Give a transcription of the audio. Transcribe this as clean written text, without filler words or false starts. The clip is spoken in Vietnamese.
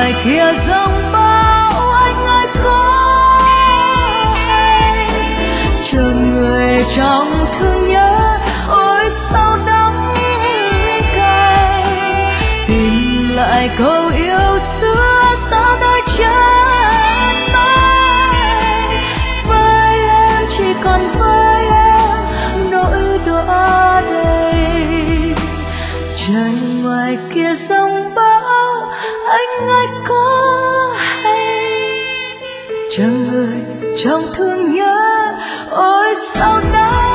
ngoài kia giông bão anh ơi có hay chờ người trong thương nhớ ôi sao đắng cay tìm lại câu yêu xưa sao đôi chân mây với em chỉ còn với em nỗi đọa đầy trời ngoài kia giông bão anh ơi có hay chờ người trong thương nhớ ôi sao đau